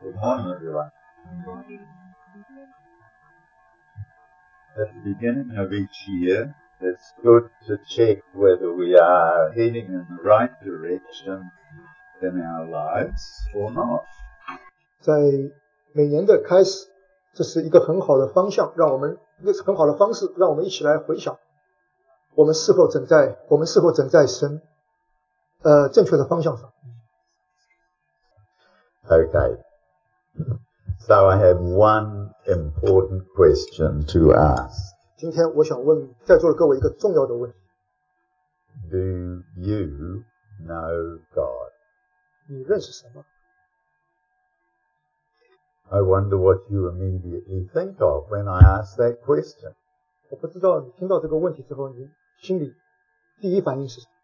Good morning, everyone. At the beginning of each year, it's good to check whether we are heading in the right direction in our lives or not. 在每年的开始，这是一个很好的方向，这是很好的方式，让我们一起来回想，我们是否走在神正确的方向上。 Okay. So I have one important question to ask. 今天我想问在座的各位一个重要的问题： Do you know God? 你认识神吗？ I wonder what you immediately think of when I ask that question. 我不知道你听到这个问题之后，你心里第一反应是什么？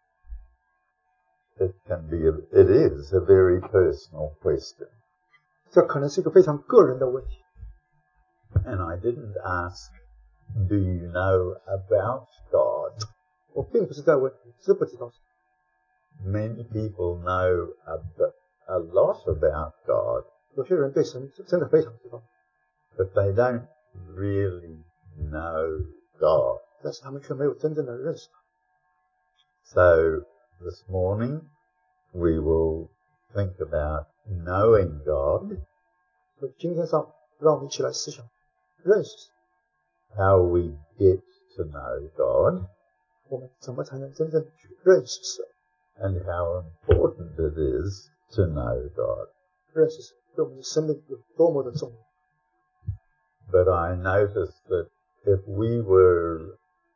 It is a very personal question. 这可能是一个非常个人的问题。 And I didn't ask, do you know about God? 我并不是在问你知不知道神。 Many people know a lot about God, 有些人对神真的非常知道， but they don't really know God. 但是他们却没有真正的认识他。 So this morning we will think about knowing God, 所以今天上，让我们一起来思想认识神， how we get to know God, 我们怎么才能真正去认识神？ and how important it is to know God. 认识神对我们的生命有多么的重要。 But I noticed that if we were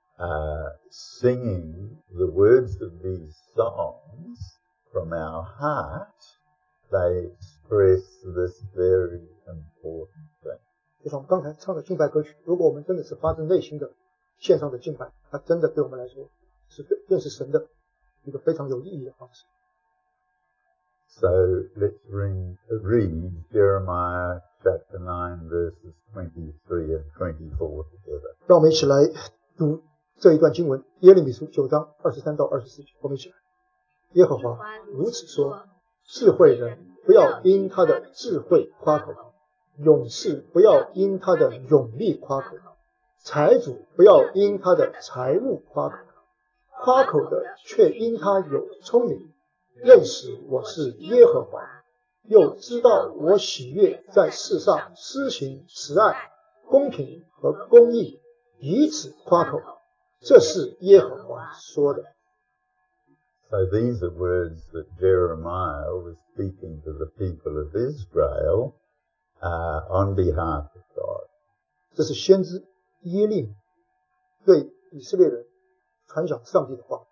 singing the words of these songs from our heart, they express this very important thing. 就像我们刚才唱的敬拜歌曲，如果我们真的是发自内心的献上的敬拜，它真的对我们来说是认识神的一个非常有意义的方式。 So let's read Jeremiah chapter 9 verses 23 and 24 together. 让我们一起来读这一段经文，耶利米书9章23到24节，我们一起来。耶和华如此说：智慧人不要因他的智慧夸口，勇士不要因他的勇力夸口，财主不要因他的财物夸口，夸口的却因他有聪明，认识我是耶和华，又知道我喜悦在世上施行慈爱、公平和公义，以此夸口。这是耶和华说的。 So these are words that Jeremiah was speaking to the people of Israel on behalf of God. 这是先知耶利米对以色列人传讲上帝的话。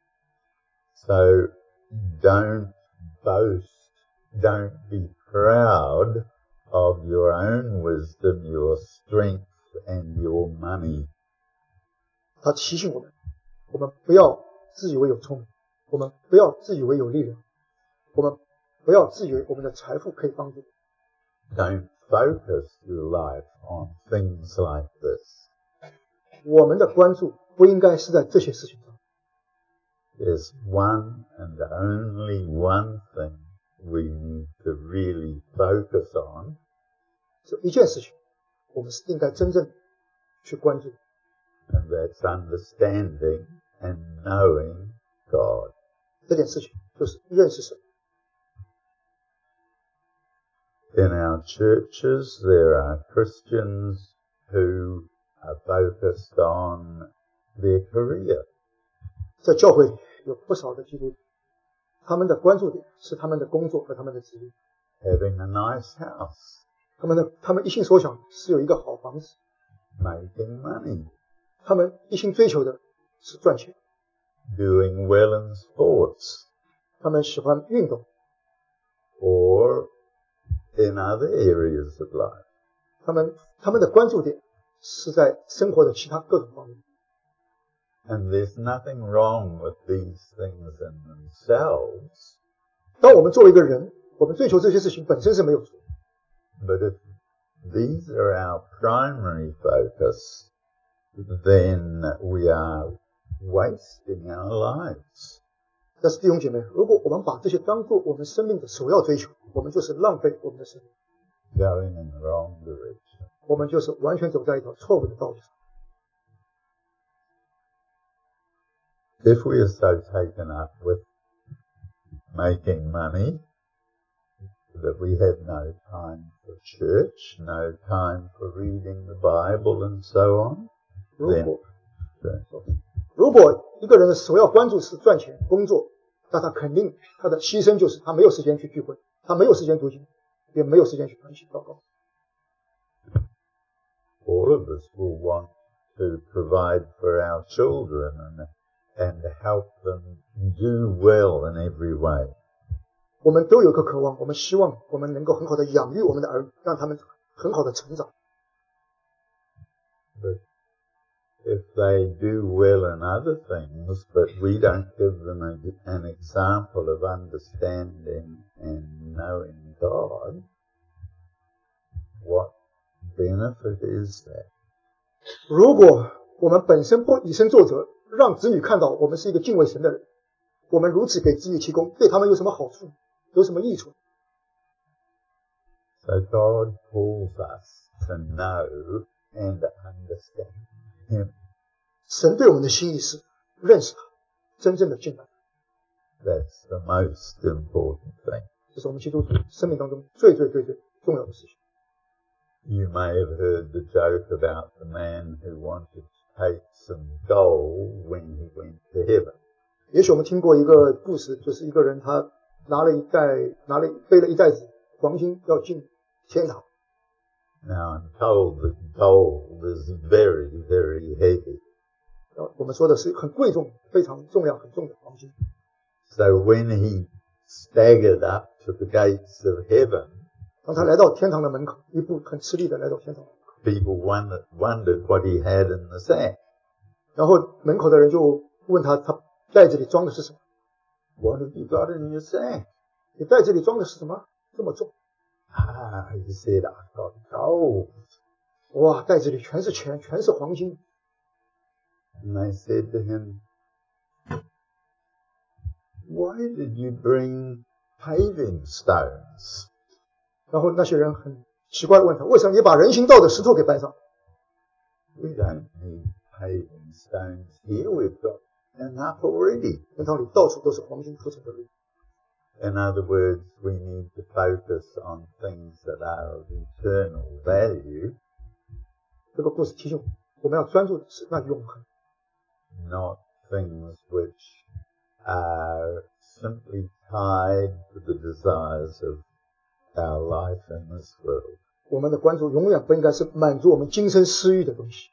So don't boast, don't be proud of your own wisdom, your strength, and your money. 他提醒我们，我们不要自以为有聪明，我们不要自以为有力量，我们不要自以为我们的财富可以帮助。 Don't focus your life on things like this. 我们的关注不应该是在这些事情上。 There's one and only one thing we need to really focus on, 这一件事情，我们是应该真正去关注。 and that's understanding and knowing God. 这件事情就是认识神。 In our churches, there are Christians who are focused on their career. 在教会里有不少的基督徒，他们的关注点是他们的工作和他们的职业。 Having a nice house, 他们一心所想是有一个好房子， making money, 他们一心追求的是赚钱， doing well in sports, 他们喜欢运动， or in other areas of life. 他们的关注点是在生活的其他各种方面。 And there's nothing wrong with these things in themselves, 当我们作为一个人，我们追求这些事情本身是没有错， but if these are our primary focus, then we are wasting our lives. 但是弟兄姐妹，如果我们把这些当作我们生命的首要追求，我们就是浪费我们的生命。 going in the wrong direction. 我们就是完全走在一条错误的道路上。 If we are so taken up with making money that we have no time for church, no time for reading the Bible and so on, 如果一个人的首要关注是赚钱、工作，那他肯定他的牺牲就是他没有时间去聚会，他没有时间读经，也没有时间去团契祷告。 All of us will want to provide for our children and help them do well in every way. 我们都有个渴望，我们希望我们能够很好的养育我们的儿女，让他们很好的成长。 But if they do well in other things, but we don't give them an example of understanding and knowing God, what benefit is that? 如果我们本身不以身作则，让子女看到我们是一个敬畏神的人，我们如此给子女提供，对他们有什么好处，有什么益处？ So God calls us to know and understand Him. 神对我们的心意是认识他，真正的敬拜。 That's the most important thing. 这是我们基督徒生命当中最重要的事情。 You may have heard the joke about the man who wanted to take some gold when he went to heaven. 也许我们听过一个故事，就是一个人他背了一袋子黄金要进天堂。 Now I'm told that gold is very, very heavy. 我们说的是很贵重、非常重量很重的黄金。 So when he staggered up to the gates of heaven, 当他来到天堂的门口，一步很吃力的来到天堂， people wondered what he had in the sack. 然后门口的人就问他袋子里装的是什么？ What have you got in your sack? 你袋子里装的是什么？这么重？ He said, I've got gold. 哇，袋子里全是钱，全是黄金。 And they said to him, why did you bring paving stones? 然后那些人很奇怪的问他，为什么你把人行道的石头给搬上？ We don't need paving stones here. We've got enough already. 天堂里到处都是黄金铺成的路。 In other words, we need to focus on things that are of eternal value, 这个故事提醒我们要专注的是那永恒， not things which are simply tied to the desires of our life in this world. 我们的关注永远不应该是满足我们今生私欲的东西。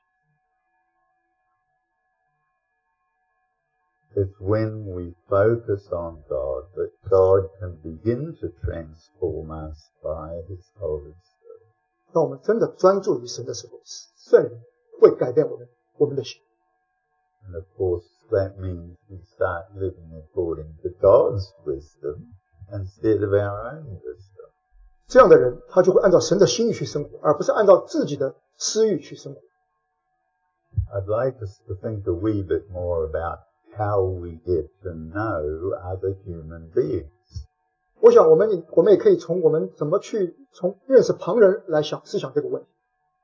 It's when we focus on God that God can begin to transform us by His Holy Spirit. 当我们真的专注于神的时候，圣灵会改变我们的心。 And of course, that means we start living according to God's wisdom instead of our own wisdom. 这样的人，他就会按照神的心意去生活，而不是按照自己的私欲去生活。 I'd like us to think a wee bit more about how we get to know other human beings. 我想我们也可以从我们怎么去从认识旁人来思想这个问题。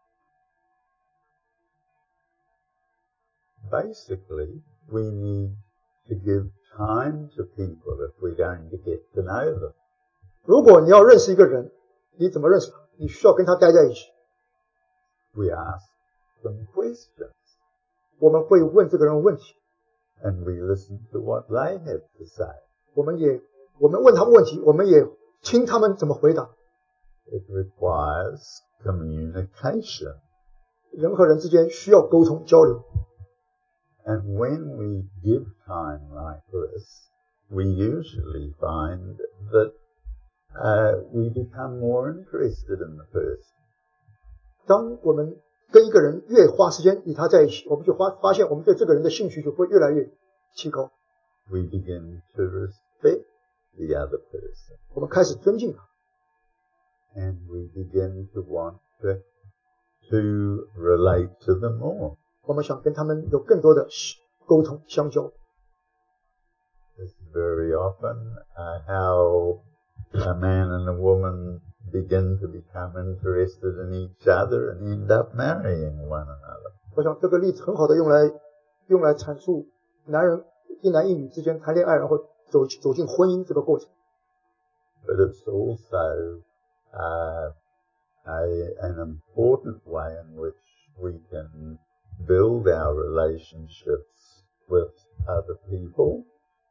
Basically, we need to give time to people if we're going to get to know them. 如果你要认识一个人，你怎么认识他？你需要跟他待在一起。 We ask them questions 我们会问这个人问题， and we listen to what they have to say. 我们问他们问题，我们也听他们怎么回答。 It requires communication. 人和人之间需要沟通交流。 And when we give time like this, we usually find that we become more interested in the person. 当我们跟一个人越花时间与他在一起，我们就发现我们对这个人的兴趣就会越来越提高。 We begin to respect the other person. 我们开始尊敬他， And we begin to want to relate to them more. 我们想跟他们有更多的沟通相交。 It's very often how a man and a woman begin to become interested in each other and end up marrying one another. 我想这个例子很好的用来阐述一男一女之间谈恋爱，然后走进婚姻这个过程。 But it's also an important way in which we can build our relationships with other people,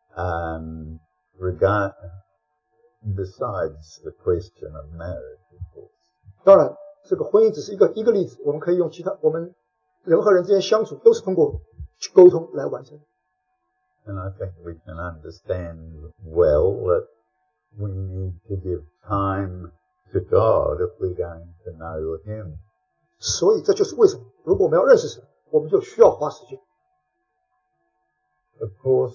besides the question of marriage, of course. 当然，这个婚姻只是一个例子，我们可以用我们人和人之间相处都是通过沟通来完成。 And I think we can understand well that we need to give time to God if we're going to know Him. 所以这就是为什么，如果我们要认识神，我们就需要花时间。 Of course,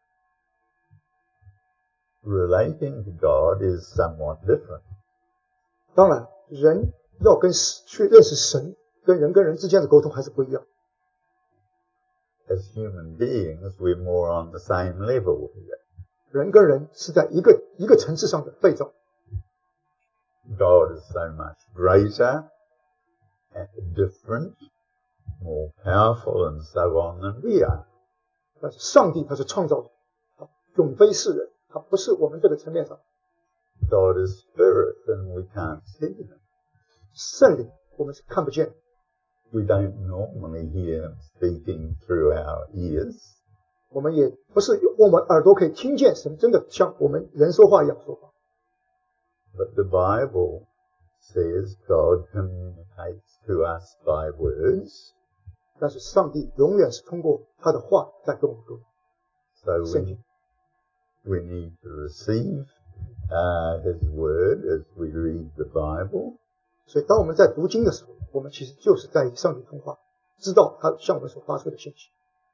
relating to God is somewhat different. 当然，人要去认识神，跟人之间的沟通还是不一样。 As human beings, we're more on the same level here. 人跟人是在一个层次上的对照。 God is so much greater and different, more powerful and so on than we are. 但是上帝他是创造者，他永非世人，他不是我们这个层面上。 God is spirit and we can't see him. 圣灵我们是看不见。 We don't normally hear him speaking through our ears. 我们也不是用我们耳朵可以听见神真的像我们人说话一样说话。 But the Bible says God communicates to us by words. 但是上帝永远是通过他的话在跟我们沟通。 So we need to receive his word as we read the Bible. 所以当我们在读经的时候，我们其实就是在与上帝通话，知道他向我们所发出的信息。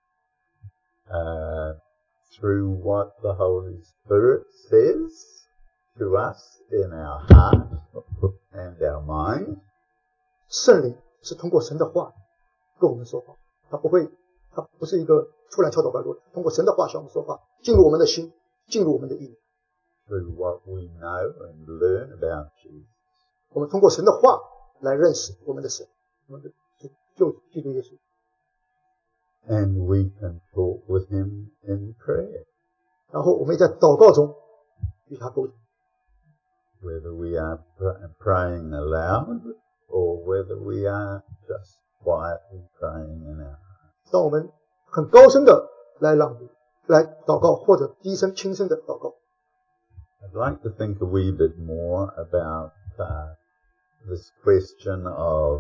Through what the Holy Spirit says to us in our heart and our mind. 圣灵是通过神的话跟我们说话，他不是一个突然敲倒白锣，通过神的话向我们说话，进入我们的心，进入我们的意。 Through what we know and learn about Jesus. 我们通过神的话来认识我们的神，我们的救主基督耶稣。 And we can talk with him in prayer. 然后我们也在祷告中与他沟通。 Whether we are praying aloud or whether we are just quietly praying in our hearts. 当我们很高声的来朗读、来祷告，或者低声、轻声的祷告。 I'd like to think a wee bit more about this question of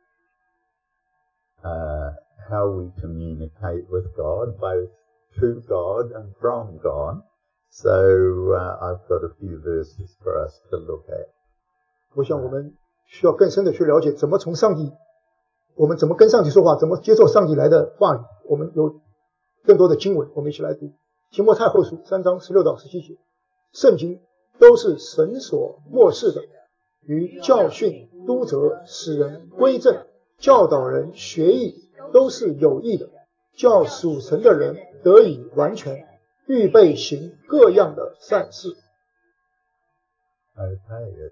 how we communicate with God, both to God and from God. So I've got a few verses for us to look at. 我想我们需要更深的去了解我们怎么跟上帝说话，怎么接受上帝来的话语。我们有更多的经文，我们一起来读提摩太后书3章16到17节。圣经都是神所默示的，于教训、督责、使人归正、教导人学义，都是有益的，叫属神的人得以完全，预备行各样的善事。 Okay,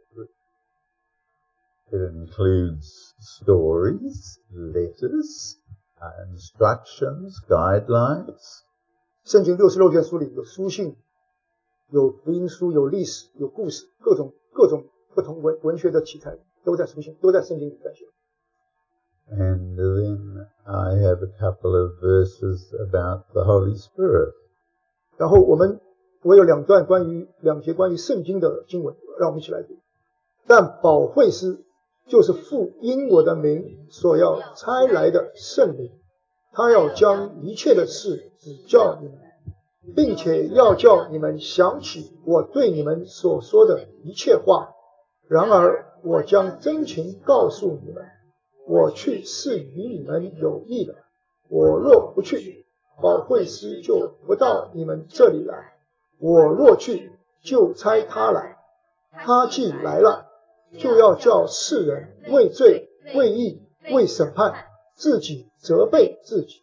it includes stories, letters, instructions, guidelines. 圣经66卷书里有书信，有福音书，有历史，有故事，各种不同文学的题材都在圣经里展现。 And then I have a couple of verses about the Holy Spirit. 然后我有两节关于圣经的经文，让我们一起来读。但保惠师就是父因我的名所要差来的圣灵，他要将一切的事指教你们，并且要叫你们想起我对你们所说的一切话。然而我将真情告诉你们，我去是与你们有益的。我若不去，保惠师就不到你们这里来；我若去，就差他来。他既来了，就要叫世人为罪、为义、为审判，自己责备自己。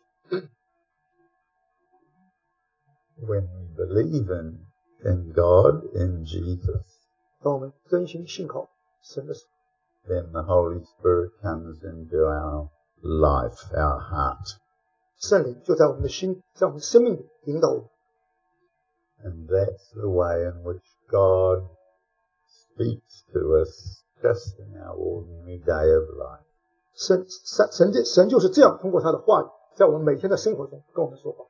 When we believe in God, in Jesus, 当我们真心信靠神的手， then the Holy Spirit comes into our life, our heart. 圣灵就在我们的心，在我们生命里引导我们。 And that's the way in which God speaks to us just in our ordinary day of life. 神就是这样通过他的话语，在我们每天的生活中跟我们说话。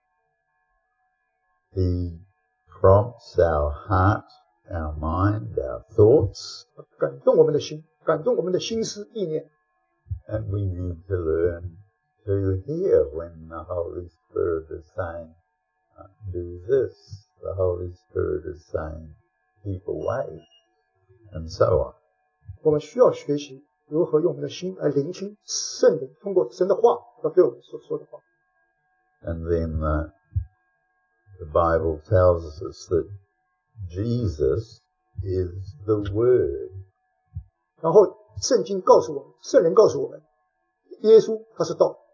He prompts our heart, our mind, our thoughts, 感动我们的心，感动我们的心思意念。 and we need to learn to hear when the Holy Spirit is saying, do this. The Holy Spirit is saying, keep away, and so on. 我们需要学习如何用我们的心来聆听圣灵通过神的话要对我们所说的话。 And then the Bible tells us that Jesus is the Word. 然后圣经告诉我们，圣灵告诉我们，耶稣他是道。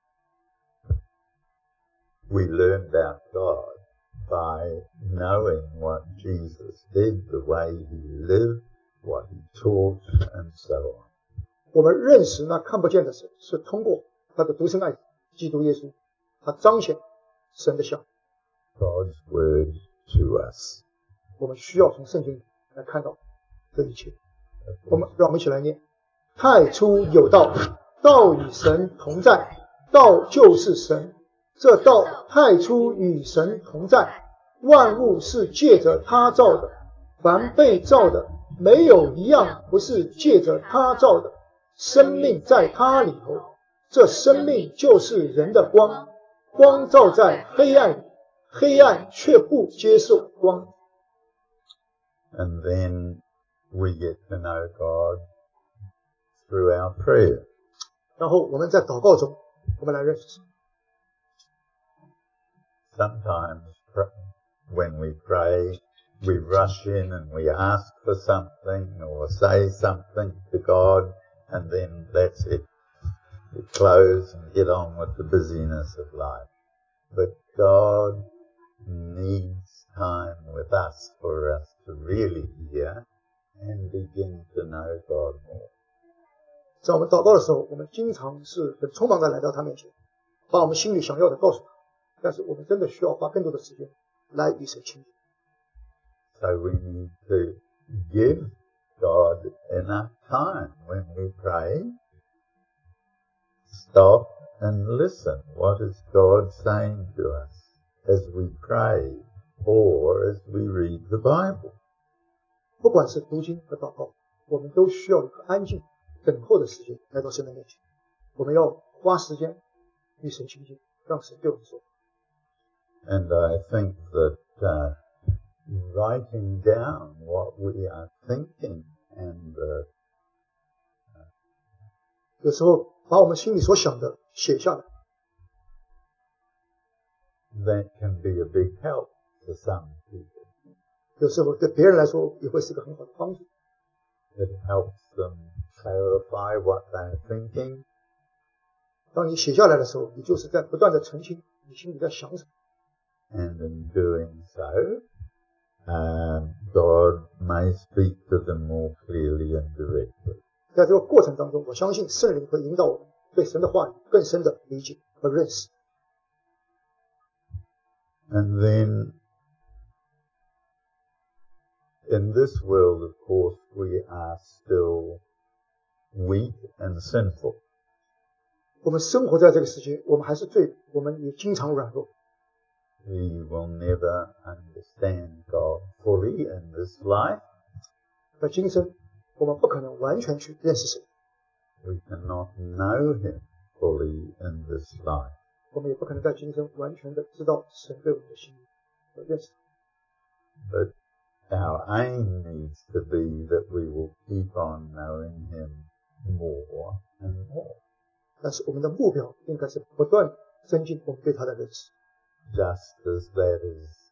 We learn about God by knowing what Jesus did, the way he lived, what he taught, and so on. 我们认识那看不见的神，是通过他的独生爱子基督耶稣，他彰显神的像。 God's word to us. 我们需要从圣经里来看到这一切。让我们一起来念：太初有道，道与神同在，道就是神。这道太初与神同在，万物是借着他造的，凡被造的，没有一样不是借着他造的。生命在他里头，这生命就是人的光，光照在黑暗里，黑暗却不接受光。 And then we get to know God through our prayer. 然后我们在祷告中，我们来认识神。 Sometimes when we pray, we rush in and we ask for something or say something to God, and then that's it. We close and get on with the busyness of life. But God needs time with us for us to really hear and begin to know God more. 在我们祷告的时候，我们经常是很匆忙的来到他面前，把我们心里想要的告诉他。但是我们真的需要花更多的时间来与神亲近。 So we need to give God enough time when we pray. Stop and listen. What is God saying to us as we pray or as we read the Bible? 不管是读经和祷告，我们都需要一个安静等候的时间来到神的面前。我们要花时间与神亲近，让神对我们说。 And I think that writing down what we are thinking and 有时候把我们心里所想的写下来， that can be a big help for some people. 有时候对别人来说也会是一个很好的帮助。 It helps them clarify what they're thinking. 当你写下来的时候，你就是在不断的澄清你心里在想什么。 And in doing so, God may speak to them more clearly and directly. 在这个过程当中，我相信圣灵会引导我们对神的话语更深的理解和认识。 And then, in this world, of course, we are still weak and sinful. 我们生活在这个世界，我们还是罪，我们也经常软弱。 We will never understand God fully in this life. 在今生，我们不可能完全去认识神， We cannot know Him fully in this life. 我们也不可能在今生完全的知道神对我们的心意和认识。 But our aim needs to be that we will keep on knowing Him more and more. 但是我们的目标应该是不断增进我们对他的认识。 Just as that is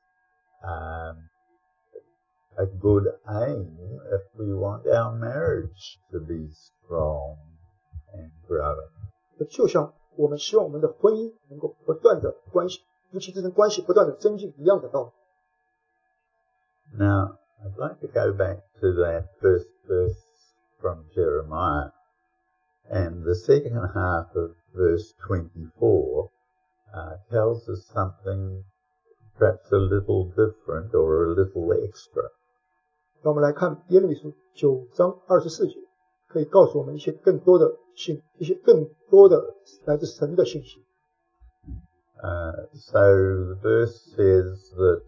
a good aim if we want our marriage to be strong and growing. 就像我们希望我们的婚姻能够不断的夫妻之间关系不断的增进一样的道理。 Now, I'd like to go back to that first verse from Jeremiah. And the second half of verse 24 tells us something perhaps a little different or a little extra. 让我们来看耶利米书9章24节，可以告诉我们一些更多的来自神的信息。 So the verse says that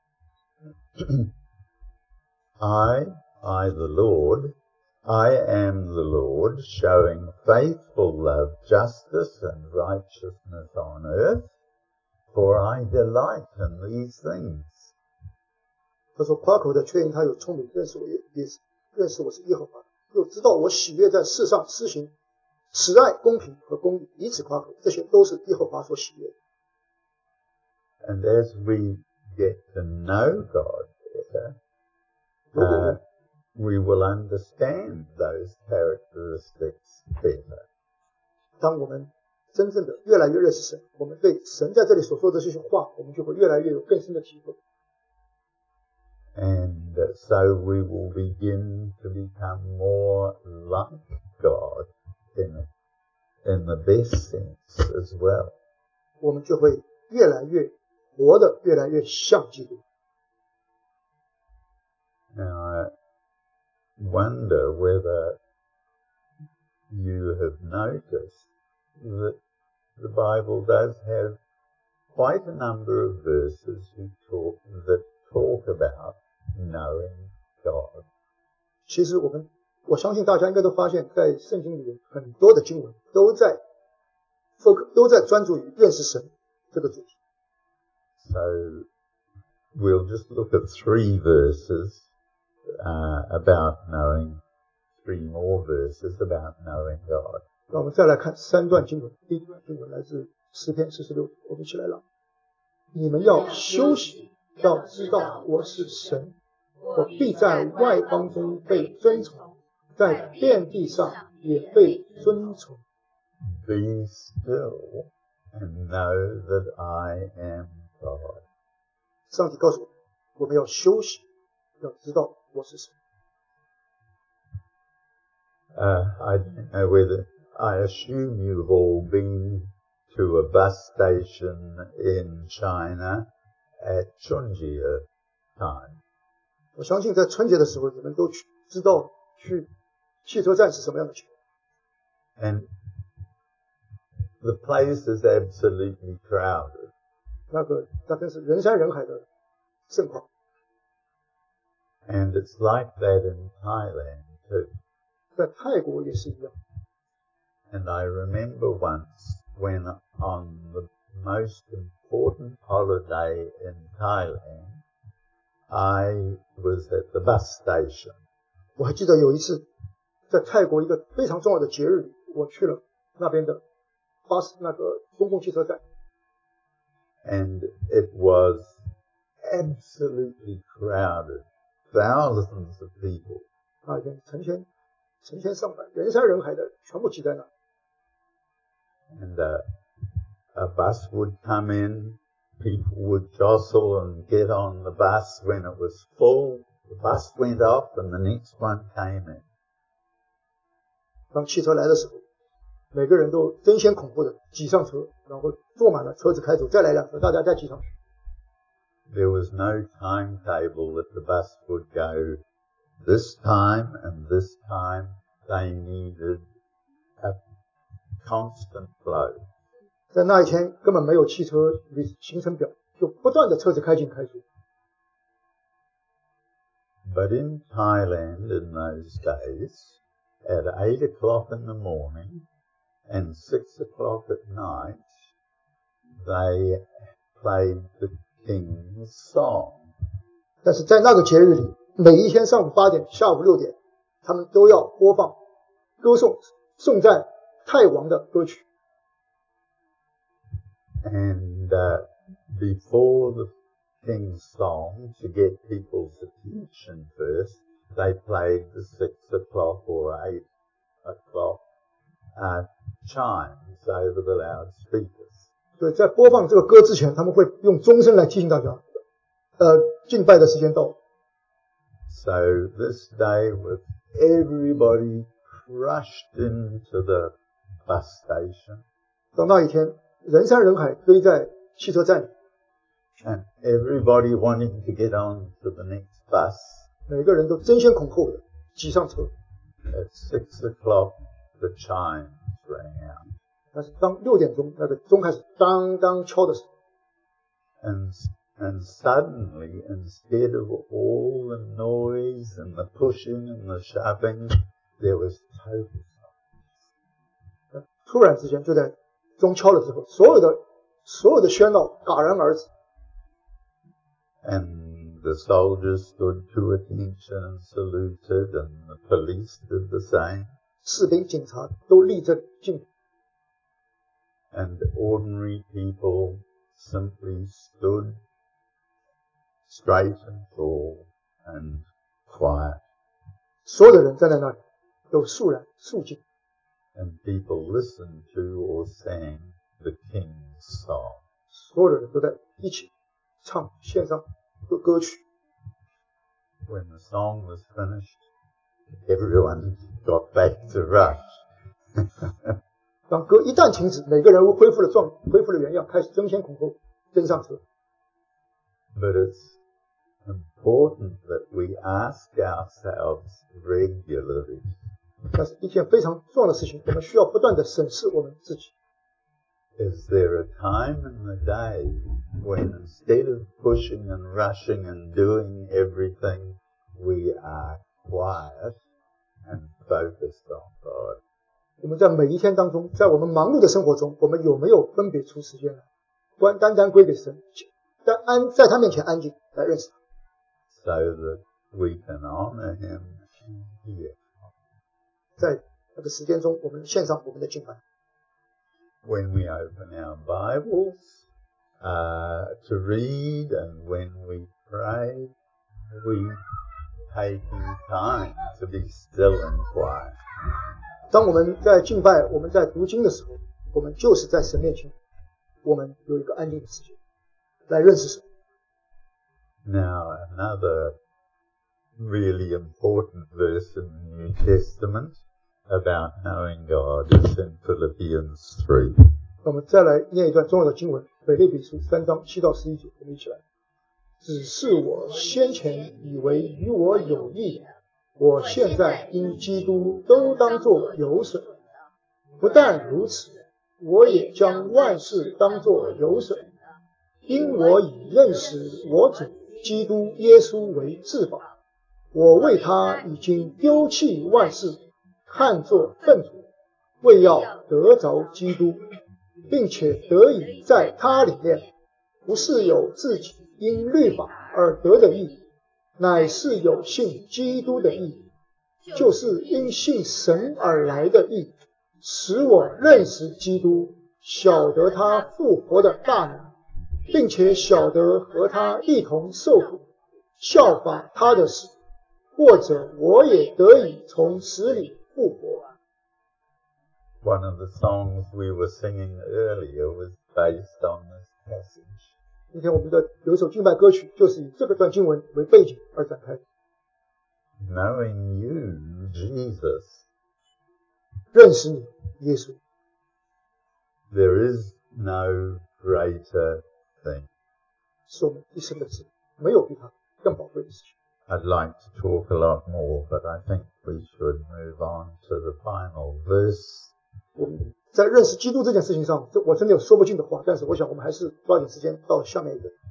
I the Lord, I am the Lord, showing faithful love, justice and righteousness on earth, for I delight in these things. 他说夸口的确认他有聪明，认识我是耶和华，又知道我喜悦在世上施行慈爱、公平和公义，以此夸口，这些都是耶和华所喜悦的。 And as we get to know God better, we will understand those characteristics better. 当我们真正的越来越认识神，我们对神在这里所说的这些话，我们就会越来越有更深的体会。 And so we will begin to become more like God in the best sense as well. 我们就会越来越活得越来越像基督。 Now I wonder whether you have noticed that the Bible does have quite a number of verses that talk about knowing God. 其实我相信大家应该都发现，在圣经里面很多的经文都在专注于认识神这个主题。 So we'll just look at 3 verses about knowing, 3 more verses about knowing God. 让我们再来看3段经文。第一段经文来自诗篇46，我们一起来朗。你们要休息，要知道我是神，我必在外邦中被尊崇，在遍地上也被尊崇。 Be still and know that I am God. 上帝告诉我们要休息，要知道我是神。 I don't know whether, I assume you've all been to a bus station in China at Chunjie time. 我相信在春节的时候，你们都知道去汽车站是什么样的情况。 And the place is absolutely crowded. 那真是人山人海的盛况。 And it's like that in Thailand too. 在泰国也是一样。 And I remember once when on the most important holiday in Thailand, I was at the bus station. 我还记得有一次在泰国一个非常重要的节日里，我去了那边的那个公共汽车站。 And it was absolutely crowded. Thousands of people. 那天成千上百，人山人海的，全部挤在那。 And a bus would come in, people would jostle and get on the bus. When it was full, the bus went off and the next one came in. 当汽车来的时候，每个人都争先恐后的挤上车，然后坐满了，车子开走，再来辆车，大家再挤上去。 There was no timetable that the bus would go this time and this time. They needed a constant flow. 在那一天根本没有汽车行程表，就不断的车子开进开出。 But in Thailand in those days, at 8 o'clock in the morning and 6 o'clock at night, they played the King's Song. 但是在那个节日里，每一天上午8点、下午6点，他们都要播放歌颂颂赞泰王的歌曲。 And before the King's Song, to get people's attention first, they played the 6 o'clock or 8 o'clock chimes over the loudspeakers. 所以在播放这个歌之前，他们会用钟声来提醒大家，敬拜的时间到了。 So this day with everybody crushed into the bus station. 到那一天，人山人海堆在汽车站里， And everybody wanting to get on to the next bus. 每个人都争先恐后的挤上车。 At 6 o'clock, the chimes rang out. 但是当6点钟那个钟开始当当敲的时候， And suddenly, instead of all the noise and the pushing and the shoving, there was total silence. 突然之间就在钟敲了之后，所有的喧闹戛然而止。 And the soldiers stood to attention and saluted, and the police did the same. 士兵、警察都立正敬礼， And ordinary people simply stood straight and tall and quiet. 所有的人站在那里都肃然肃静， And people listened to or sang the King's song. 所有的人都在一起唱献上歌曲。 When the song was finished, everyone got back to rush. 当歌一旦停止，每个人恢复了原样，开始争先恐后争上车。 But it's important that we ask ourselves regularly, 但是一件非常重要的事情，我们需要不断的审视我们自己。 is there a time in the day when instead of pushing and rushing and doing everything, we are quiet and focused on God? 我们在每一天当中，在我们忙碌的生活中，我们有没有分别出时间来，单单归给神，在他面前安静来认识他， so that we can honor Him here. 在那个时间中，我们献上我们的敬拜。 When we open our Bibles to read and when we pray, we taking time to be still and quiet. 当我们在敬拜，我们在读经的时候，我们就是在神面前，我们有一个安静的时间来认识神。 Now, another really important verse in the New Testament about knowing God is in Philippians 3. 我们再来念一段重要的经文，腓立比书3章7到11节，我们一起来。只是我先前以为与我有益，我现在因基督都当作有损。不但如此，我也将万事当作有损，因我已认识我主基督耶稣为至宝。我为他已经丢弃万事，看作粪土，为要得着基督，并且得以在他里面，不是有自己因律法而得的义，乃是有信基督的义，就是因信神而来的义，使我认识基督，晓得他复活的大能，并且晓得和他一同受苦，效法他的死，或者我也得以从死里复活。 One of the songs we were singing earlier was based on this passage. 今天我们的有一首敬拜歌曲，就是以这个段经文为背景而展开。 Knowing you, Jesus, 认识你，耶稣， there is no greater thing. 是我们一生的事，没有比它更宝贵的事情。 I'd like to talk a lot more, but I think we should move on to the final verse. 我们在认识基督这件事情上，我真的有说不尽的话，但是我想我们还是抓紧时间到下面一个。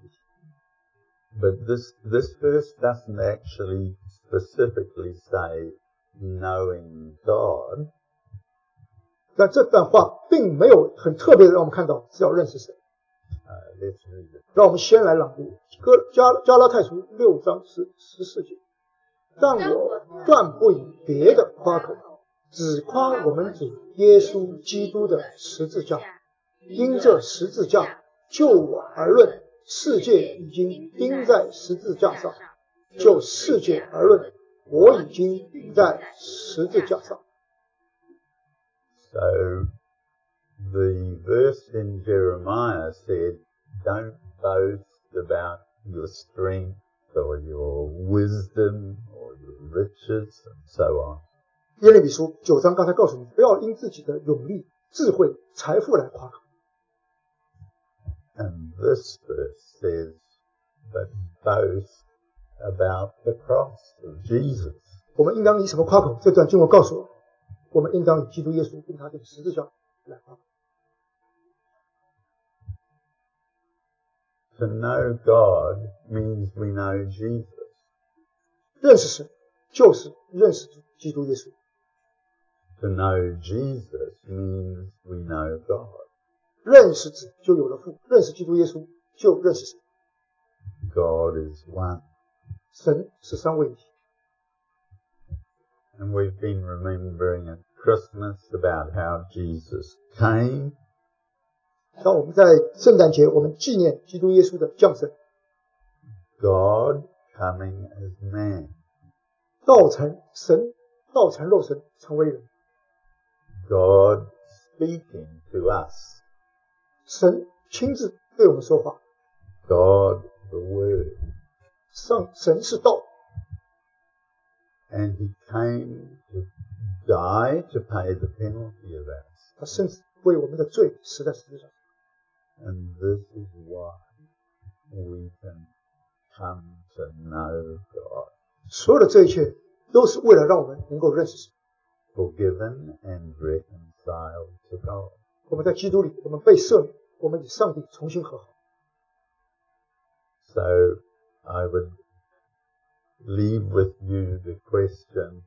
But this verse doesn't actually specifically say knowing God. 但这段话并没有很特别的让我们看到是要认识神。 Let's read it. 让我们先来朗读加拉太书6章14节。但我断不以别的夸口，只夸我们主耶稣基督的十字架。因这十字架，就我而论，世界已经钉在十字架上；就世界而论，我已经钉在十字架上。 So the verse in Jeremiah said, don't boast about your strength or your wisdom or your riches and so on. 耶利米书9章刚才告诉你，不要因自己的勇力、智慧、财富来夸口。 And this verse says, but boast about the cross of Jesus. 我们应当以什么夸口？这段经文告诉我，我们应当以基督耶稣跟他这个十字架来夸口。 To know God means we know Jesus. 认识神就是认识基督耶稣。 To know Jesus means we know God. 认识子就有了父，认识基督耶稣就认识神。 God is one. 神是三位一体。 And we've been remembering at Christmas about how Jesus came. 当我们在圣诞节，我们纪念基督耶稣的降生， God coming as man. 神道成肉身成为人， God speaking to us. 神亲自对我们说话。 God the Word. 神是道， And he came to die to pay the penalty of us. 他甚至为我们的罪死在十字架上。 And this is why we can come to know God. 所有的这一切都是为了让我们能够认识神。 Forgiven and reconciled to God. 我们在基督里，我们被赦免，我们与上帝重新和好。 So I would leave with you the question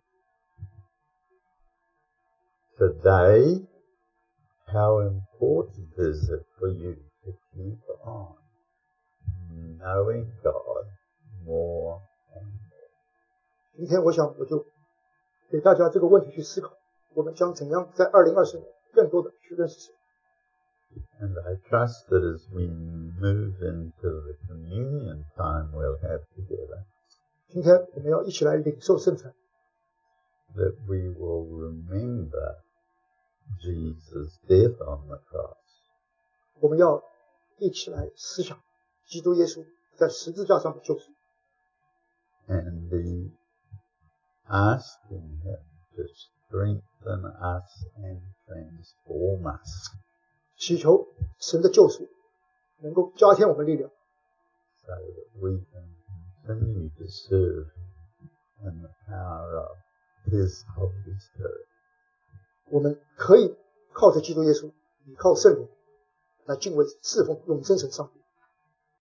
today, how important is it for you to keep on knowing God more and more? 今天我就给大家这个问题去思考，我们将怎样在2020年更多的去认识神。 And I trust that as we move into the communion time we'll have together, 今天我们要一起来领受圣餐， that we will remember Jesus' death on the cross. 我们要一起来思想基督耶稣在十字架上的救赎， And be asking him to strengthen us and transform us, 祈求神的救赎能够加添我们力量， so that we can continue to serve in the power of his Holy Spirit. 我们可以靠着基督耶稣，依靠圣灵来敬畏侍奉永生神上帝。